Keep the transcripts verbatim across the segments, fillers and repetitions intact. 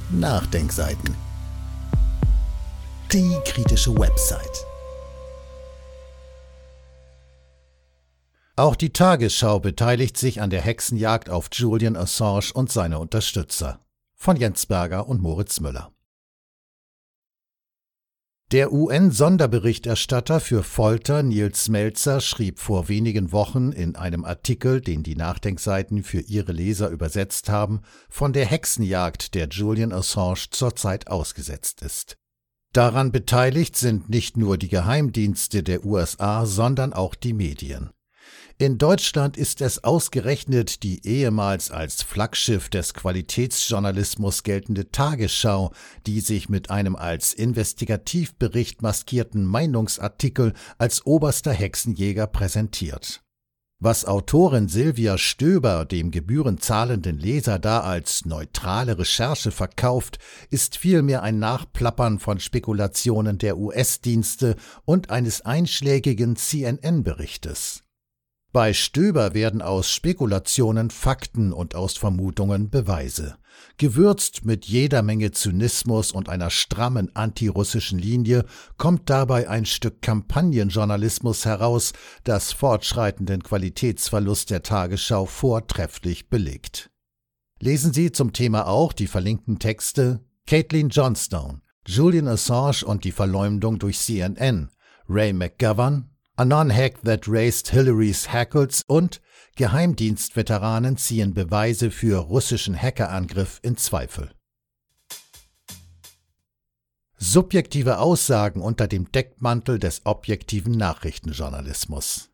Nachdenkseiten. Die kritische Website. Auch die Tagesschau beteiligt sich an der Hexenjagd auf Julian Assange und seine Unterstützer. Von Jens Berger und Moritz Müller. Der U N-Sonderberichterstatter für Folter Nils Melzer schrieb vor wenigen Wochen in einem Artikel, den die Nachdenkseiten für ihre Leser übersetzt haben, von der Hexenjagd, der Julian Assange zurzeit ausgesetzt ist. Daran beteiligt sind nicht nur die Geheimdienste der U S A, sondern auch die Medien. In Deutschland ist es ausgerechnet die ehemals als Flaggschiff des Qualitätsjournalismus geltende Tagesschau, die sich mit einem als Investigativbericht maskierten Meinungsartikel als oberster Hexenjäger präsentiert. Was Autorin Silvia Stöber dem gebührenzahlenden Leser da als neutrale Recherche verkauft, ist vielmehr ein Nachplappern von Spekulationen der U S-Dienste und eines einschlägigen C N N-Berichtes. Bei Stöber werden aus Spekulationen Fakten und aus Vermutungen Beweise. Gewürzt mit jeder Menge Zynismus und einer strammen antirussischen Linie kommt dabei ein Stück Kampagnenjournalismus heraus, das fortschreitenden Qualitätsverlust der Tagesschau vortrefflich belegt. Lesen Sie zum Thema auch die verlinkten Texte Caitlin Johnstone, Julian Assange und die Verleumdung durch C N N, Ray McGovern, A Non-Hack That Raised Hillary's Hackles und Geheimdienstveteranen ziehen Beweise für russischen Hackerangriff in Zweifel. Subjektive Aussagen unter dem Deckmantel des objektiven Nachrichtenjournalismus.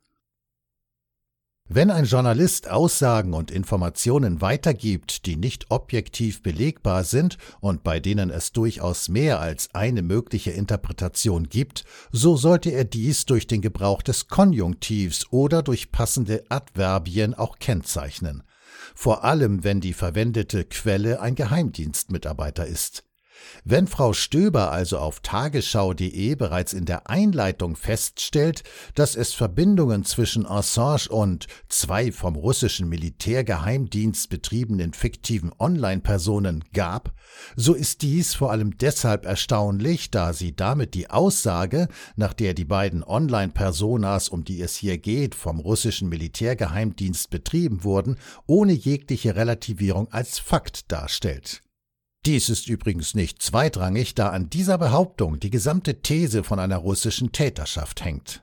Wenn ein Journalist Aussagen und Informationen weitergibt, die nicht objektiv belegbar sind und bei denen es durchaus mehr als eine mögliche Interpretation gibt, so sollte er dies durch den Gebrauch des Konjunktivs oder durch passende Adverbien auch kennzeichnen. Vor allem, wenn die verwendete Quelle ein Geheimdienstmitarbeiter ist. Wenn Frau Stöber also auf tagesschau punkt de bereits in der Einleitung feststellt, dass es Verbindungen zwischen Assange und zwei vom russischen Militärgeheimdienst betriebenen fiktiven Online-Personen gab, so ist dies vor allem deshalb erstaunlich, da sie damit die Aussage, nach der die beiden Online-Personas, um die es hier geht, vom russischen Militärgeheimdienst betrieben wurden, ohne jegliche Relativierung als Fakt darstellt. Dies ist übrigens nicht zweitrangig, da an dieser Behauptung die gesamte These von einer russischen Täterschaft hängt.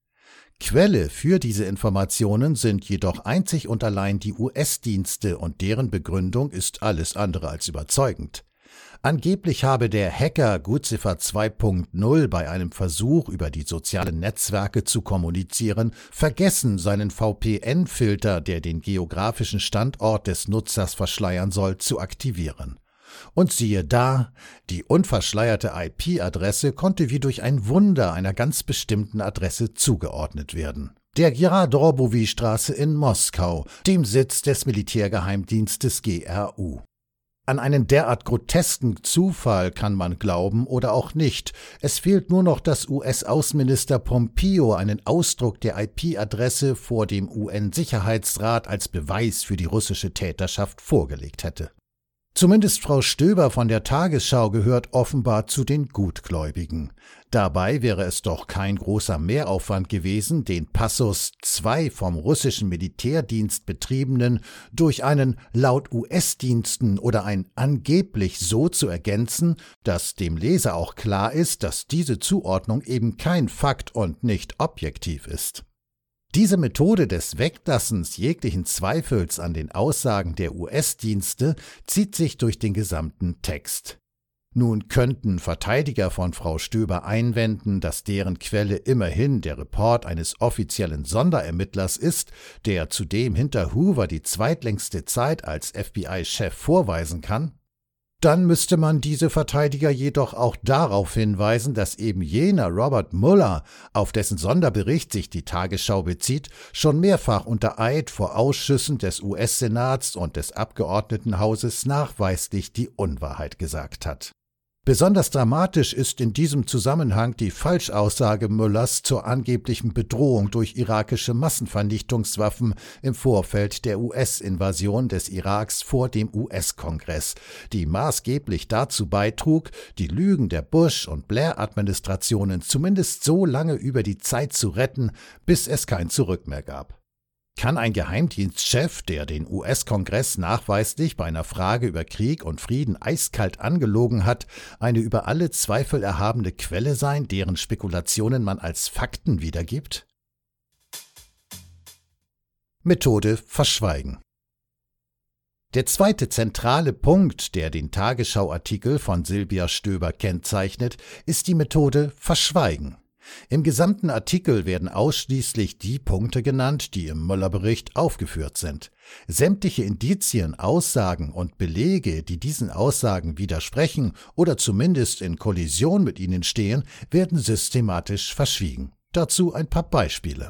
Quelle für diese Informationen sind jedoch einzig und allein die U S-Dienste und deren Begründung ist alles andere als überzeugend. Angeblich habe der Hacker Gutziffer zwei Punkt null bei einem Versuch, über die sozialen Netzwerke zu kommunizieren, vergessen, seinen V P N-Filter, der den geografischen Standort des Nutzers verschleiern soll, zu aktivieren. Und siehe da, die unverschleierte I P-Adresse konnte wie durch ein Wunder einer ganz bestimmten Adresse zugeordnet werden. Der Geradobowi-Straße in Moskau, dem Sitz des Militärgeheimdienstes G R U. An einen derart grotesken Zufall kann man glauben oder auch nicht. Es fehlt nur noch, dass U S-Außenminister Pompeo einen Ausdruck der I P-Adresse vor dem U N-Sicherheitsrat als Beweis für die russische Täterschaft vorgelegt hätte. Zumindest Frau Stöber von der Tagesschau gehört offenbar zu den Gutgläubigen. Dabei wäre es doch kein großer Mehraufwand gewesen, den Passus zwei vom russischen Militärdienst betriebenen durch einen laut U S-Diensten oder ein angeblich so zu ergänzen, dass dem Leser auch klar ist, dass diese Zuordnung eben kein Fakt und nicht objektiv ist. Diese Methode des Weglassens jeglichen Zweifels an den Aussagen der U S-Dienste zieht sich durch den gesamten Text. Nun könnten Verteidiger von Frau Stöber einwenden, dass deren Quelle immerhin der Report eines offiziellen Sonderermittlers ist, der zudem hinter Hoover die zweitlängste Zeit als F B I-Chef vorweisen kann. Dann müsste man diese Verteidiger jedoch auch darauf hinweisen, dass eben jener Robert Mueller, auf dessen Sonderbericht sich die Tagesschau bezieht, schon mehrfach unter Eid vor Ausschüssen des U S-Senats und des Abgeordnetenhauses nachweislich die Unwahrheit gesagt hat. Besonders dramatisch ist in diesem Zusammenhang die Falschaussage Müllers zur angeblichen Bedrohung durch irakische Massenvernichtungswaffen im Vorfeld der U S-Invasion des Iraks vor dem U S-Kongress, die maßgeblich dazu beitrug, die Lügen der Bush- und Blair-Administrationen zumindest so lange über die Zeit zu retten, bis es kein Zurück mehr gab. Kann ein Geheimdienstchef, der den U S-Kongress nachweislich bei einer Frage über Krieg und Frieden eiskalt angelogen hat, eine über alle Zweifel erhabene Quelle sein, deren Spekulationen man als Fakten wiedergibt? Methode Verschweigen. Der zweite zentrale Punkt, der den Tagesschau-Artikel von Silvia Stöber kennzeichnet, ist die Methode Verschweigen. Im gesamten Artikel werden ausschließlich die Punkte genannt, die im Müller-Bericht aufgeführt sind. Sämtliche Indizien, Aussagen und Belege, die diesen Aussagen widersprechen oder zumindest in Kollision mit ihnen stehen, werden systematisch verschwiegen. Dazu ein paar Beispiele.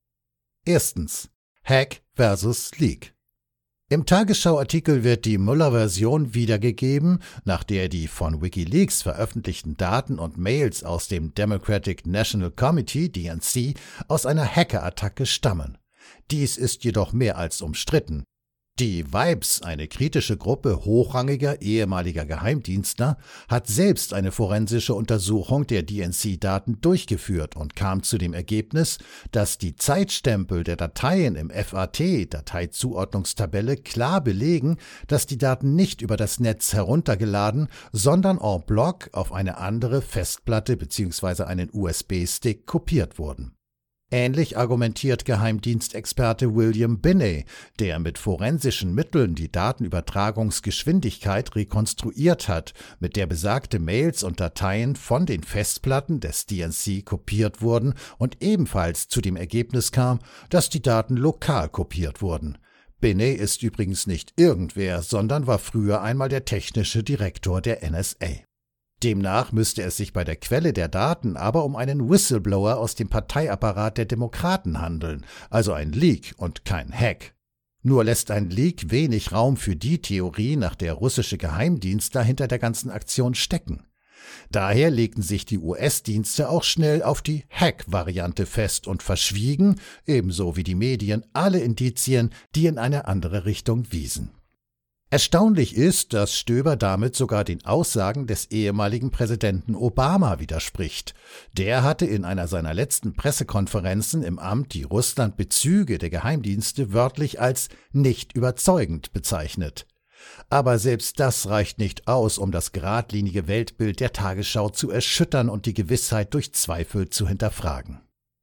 Erstens. Hack versus Leak. Im Tagesschau-Artikel wird die Müller-Version wiedergegeben, nach der die von WikiLeaks veröffentlichten Daten und Mails aus dem Democratic National Committee, D N C, aus einer Hackerattacke stammen. Dies ist jedoch mehr als umstritten. Die Vibes, eine kritische Gruppe hochrangiger ehemaliger Geheimdienstler, hat selbst eine forensische Untersuchung der D N C-Daten durchgeführt und kam zu dem Ergebnis, dass die Zeitstempel der Dateien im F A T, Dateizuordnungstabelle, klar belegen, dass die Daten nicht über das Netz heruntergeladen, sondern en bloc auf eine andere Festplatte bzw. einen U S B-Stick kopiert wurden. Ähnlich argumentiert Geheimdienstexperte William Binney, der mit forensischen Mitteln die Datenübertragungsgeschwindigkeit rekonstruiert hat, mit der besagte Mails und Dateien von den Festplatten des D N C kopiert wurden und ebenfalls zu dem Ergebnis kam, dass die Daten lokal kopiert wurden. Binney ist übrigens nicht irgendwer, sondern war früher einmal der technische Direktor der N S A. Demnach müsste es sich bei der Quelle der Daten aber um einen Whistleblower aus dem Parteiapparat der Demokraten handeln, also ein Leak und kein Hack. Nur lässt ein Leak wenig Raum für die Theorie, nach der russische Geheimdienste hinter der ganzen Aktion stecken. Daher legten sich die U S-Dienste auch schnell auf die Hack-Variante fest und verschwiegen, ebenso wie die Medien, alle Indizien, die in eine andere Richtung wiesen. Erstaunlich ist, dass Stöber damit sogar den Aussagen des ehemaligen Präsidenten Obama widerspricht. Der hatte in einer seiner letzten Pressekonferenzen im Amt die Russland-Bezüge der Geheimdienste wörtlich als nicht überzeugend bezeichnet. Aber selbst das reicht nicht aus, um das geradlinige Weltbild der Tagesschau zu erschüttern und die Gewissheit durch Zweifel zu hinterfragen.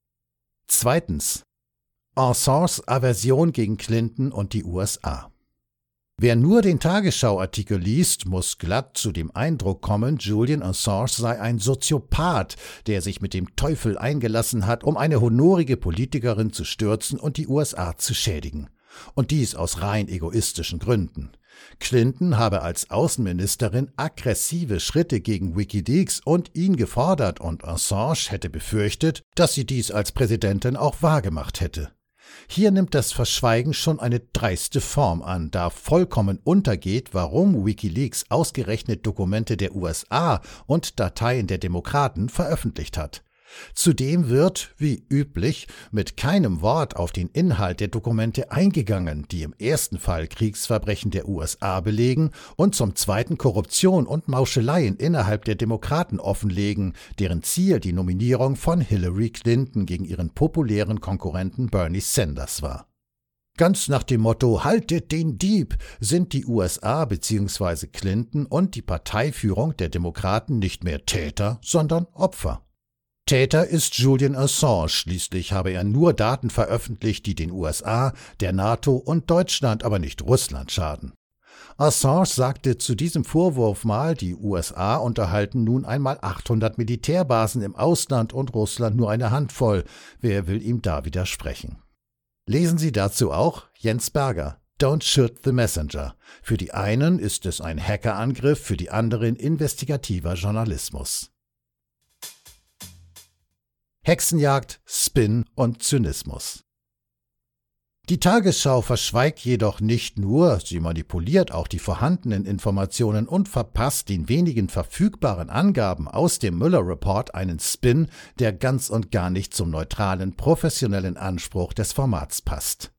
Zweitens. Assanges Aversion gegen Clinton und die U S A. Wer nur den Tagesschau-Artikel liest, muss glatt zu dem Eindruck kommen, Julian Assange sei ein Soziopath, der sich mit dem Teufel eingelassen hat, um eine honorige Politikerin zu stürzen und die U S A zu schädigen. Und dies aus rein egoistischen Gründen. Clinton habe als Außenministerin aggressive Schritte gegen WikiLeaks und ihn gefordert und Assange hätte befürchtet, dass sie dies als Präsidentin auch wahrgemacht hätte. Hier nimmt das Verschweigen schon eine dreiste Form an, da vollkommen untergeht, warum WikiLeaks ausgerechnet Dokumente der U S A und Dateien der Demokraten veröffentlicht hat. Zudem wird, wie üblich, mit keinem Wort auf den Inhalt der Dokumente eingegangen, die im ersten Fall Kriegsverbrechen der U S A belegen und zum zweiten Korruption und Mauscheleien innerhalb der Demokraten offenlegen, deren Ziel die Nominierung von Hillary Clinton gegen ihren populären Konkurrenten Bernie Sanders war. Ganz nach dem Motto »Haltet den Dieb« sind die U S A bzw. Clinton und die Parteiführung der Demokraten nicht mehr Täter, sondern Opfer. Täter ist Julian Assange, schließlich habe er nur Daten veröffentlicht, die den U S A, der NATO und Deutschland, aber nicht Russland schaden. Assange sagte zu diesem Vorwurf mal, die U S A unterhalten nun einmal achthundert Militärbasen im Ausland und Russland nur eine Handvoll. Wer will ihm da widersprechen? Lesen Sie dazu auch Jens Berger, Don't Shoot the Messenger. Für die einen ist es ein Hackerangriff, für die anderen investigativer Journalismus. Hexenjagd, Spin und Zynismus. Die Tagesschau verschweigt jedoch nicht nur, sie manipuliert auch die vorhandenen Informationen und verpasst den wenigen verfügbaren Angaben aus dem Mueller-Report einen Spin, der ganz und gar nicht zum neutralen, professionellen Anspruch des Formats passt.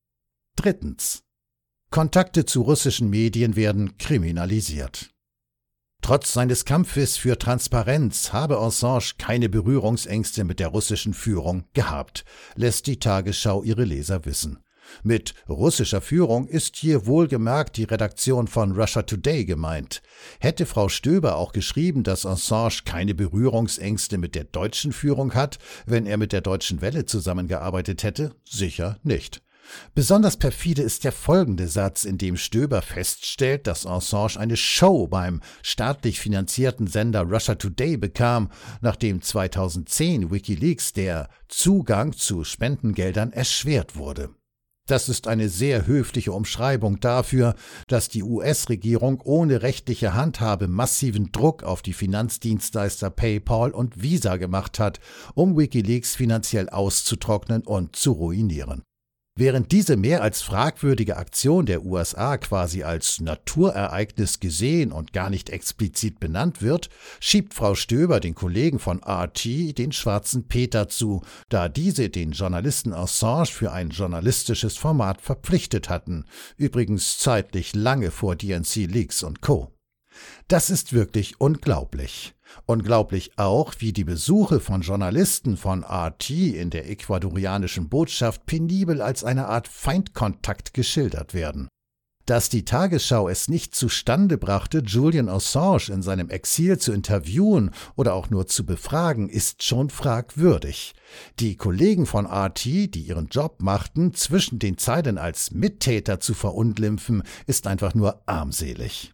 Drittens. Kontakte zu russischen Medien werden kriminalisiert. Trotz seines Kampfes für Transparenz habe Assange keine Berührungsängste mit der russischen Führung gehabt, lässt die Tagesschau ihre Leser wissen. Mit russischer Führung ist hier wohlgemerkt die Redaktion von Russia Today gemeint. Hätte Frau Stöber auch geschrieben, dass Assange keine Berührungsängste mit der deutschen Führung hat, wenn er mit der Deutschen Welle zusammengearbeitet hätte? Sicher nicht. Besonders perfide ist der folgende Satz, in dem Stöber feststellt, dass Assange eine Show beim staatlich finanzierten Sender Russia Today bekam, nachdem zweitausendzehn WikiLeaks der Zugang zu Spendengeldern erschwert wurde. Das ist eine sehr höfliche Umschreibung dafür, dass die U S-Regierung ohne rechtliche Handhabe massiven Druck auf die Finanzdienstleister PayPal und Visa gemacht hat, um WikiLeaks finanziell auszutrocknen und zu ruinieren. Während diese mehr als fragwürdige Aktion der U S A quasi als Naturereignis gesehen und gar nicht explizit benannt wird, schiebt Frau Stöber den Kollegen von R T den schwarzen Peter zu, da diese den Journalisten Assange für ein journalistisches Format verpflichtet hatten, übrigens zeitlich lange vor D N C Leaks und Co. Das ist wirklich unglaublich. Unglaublich auch, wie die Besuche von Journalisten von R T in der ecuadorianischen Botschaft penibel als eine Art Feindkontakt geschildert werden. Dass die Tagesschau es nicht zustande brachte, Julian Assange in seinem Exil zu interviewen oder auch nur zu befragen, ist schon fragwürdig. Die Kollegen von R T, die ihren Job machten, zwischen den Zeilen als Mittäter zu verunglimpfen, ist einfach nur armselig.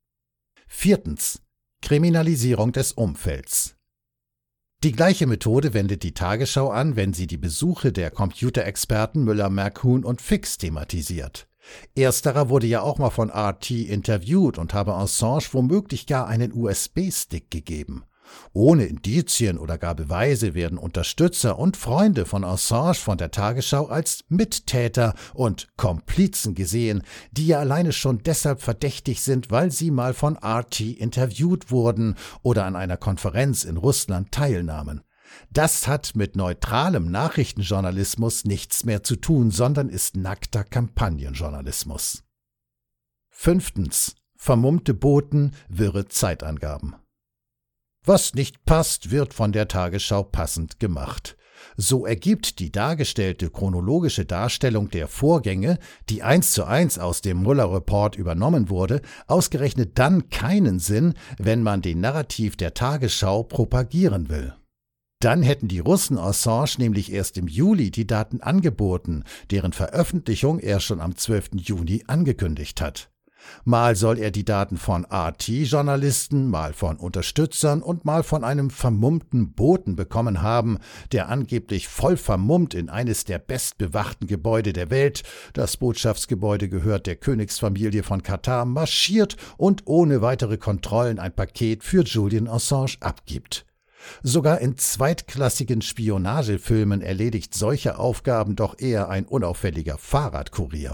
Viertens. Kriminalisierung des Umfelds. Die gleiche Methode wendet die Tagesschau an, wenn sie die Besuche der Computerexperten Müller, Merkuhn und Fix thematisiert. Ersterer wurde ja auch mal von R T interviewt und habe Assange womöglich gar einen U S B-Stick gegeben. Ohne Indizien oder gar Beweise werden Unterstützer und Freunde von Assange von der Tagesschau als Mittäter und Komplizen gesehen, die ja alleine schon deshalb verdächtig sind, weil sie mal von R T interviewt wurden oder an einer Konferenz in Russland teilnahmen. Das hat mit neutralem Nachrichtenjournalismus nichts mehr zu tun, sondern ist nackter Kampagnenjournalismus. Fünftens. Vermummte Boten, wirre Zeitangaben. Was nicht passt, wird von der Tagesschau passend gemacht. So ergibt die dargestellte chronologische Darstellung der Vorgänge, die eins zu eins aus dem Mueller-Report übernommen wurde, ausgerechnet dann keinen Sinn, wenn man den Narrativ der Tagesschau propagieren will. Dann hätten die Russen Assange nämlich erst im Juli die Daten angeboten, deren Veröffentlichung er schon am zwölften Juni angekündigt hat. Mal soll er die Daten von R T-Journalisten, mal von Unterstützern und mal von einem vermummten Boten bekommen haben, der angeblich voll vermummt in eines der bestbewachten Gebäude der Welt, das Botschaftsgebäude gehört der Königsfamilie von Katar, marschiert und ohne weitere Kontrollen ein Paket für Julian Assange abgibt. Sogar in zweitklassigen Spionagefilmen erledigt solche Aufgaben doch eher ein unauffälliger Fahrradkurier.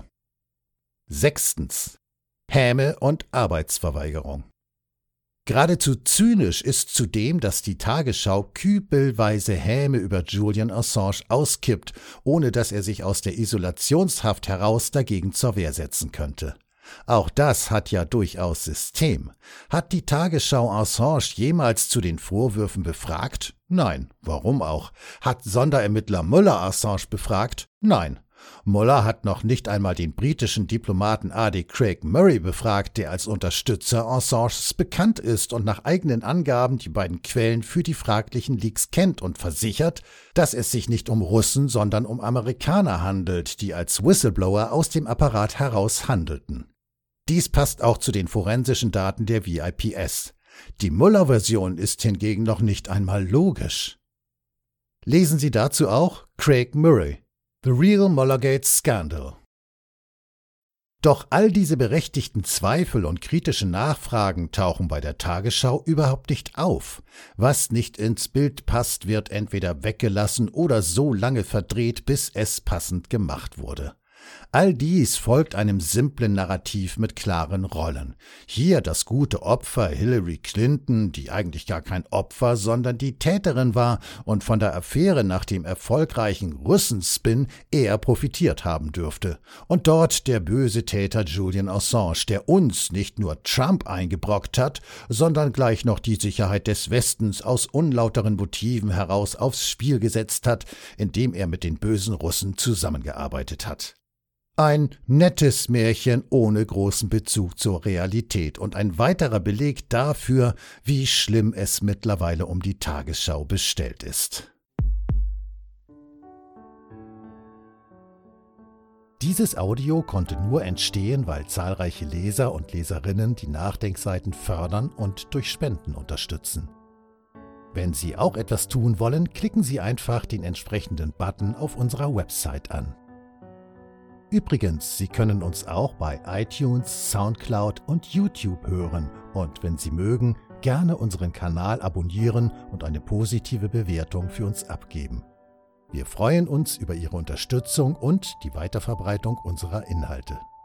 Sechstens. Häme und Arbeitsverweigerung. Geradezu zynisch ist zudem, dass die Tagesschau kübelweise Häme über Julian Assange auskippt, ohne dass er sich aus der Isolationshaft heraus dagegen zur Wehr setzen könnte. Auch das hat ja durchaus System. Hat die Tagesschau Assange jemals zu den Vorwürfen befragt? Nein. Warum auch? Hat Sonderermittler Mueller Assange befragt? Nein. Mueller hat noch nicht einmal den britischen Diplomaten A D Craig Murray befragt, der als Unterstützer Assanges bekannt ist und nach eigenen Angaben die beiden Quellen für die fraglichen Leaks kennt und versichert, dass es sich nicht um Russen, sondern um Amerikaner handelt, die als Whistleblower aus dem Apparat heraus handelten. Dies passt auch zu den forensischen Daten der V I P S. Die Mueller-Version ist hingegen noch nicht einmal logisch. Lesen Sie dazu auch Craig Murray. The Real Muellergate Scandal. Doch all diese berechtigten Zweifel und kritischen Nachfragen tauchen bei der Tagesschau überhaupt nicht auf. Was nicht ins Bild passt, wird entweder weggelassen oder so lange verdreht, bis es passend gemacht wurde. All dies folgt einem simplen Narrativ mit klaren Rollen. Hier das gute Opfer Hillary Clinton, die eigentlich gar kein Opfer, sondern die Täterin war und von der Affäre nach dem erfolgreichen Russenspin eher profitiert haben dürfte. Und dort der böse Täter Julian Assange, der uns nicht nur Trump eingebrockt hat, sondern gleich noch die Sicherheit des Westens aus unlauteren Motiven heraus aufs Spiel gesetzt hat, indem er mit den bösen Russen zusammengearbeitet hat. Ein nettes Märchen ohne großen Bezug zur Realität und ein weiterer Beleg dafür, wie schlimm es mittlerweile um die Tagesschau bestellt ist. Dieses Audio konnte nur entstehen, weil zahlreiche Leser und Leserinnen die Nachdenkseiten fördern und durch Spenden unterstützen. Wenn Sie auch etwas tun wollen, klicken Sie einfach den entsprechenden Button auf unserer Website an. Übrigens, Sie können uns auch bei iTunes, Soundcloud und YouTube hören und wenn Sie mögen, gerne unseren Kanal abonnieren und eine positive Bewertung für uns abgeben. Wir freuen uns über Ihre Unterstützung und die Weiterverbreitung unserer Inhalte.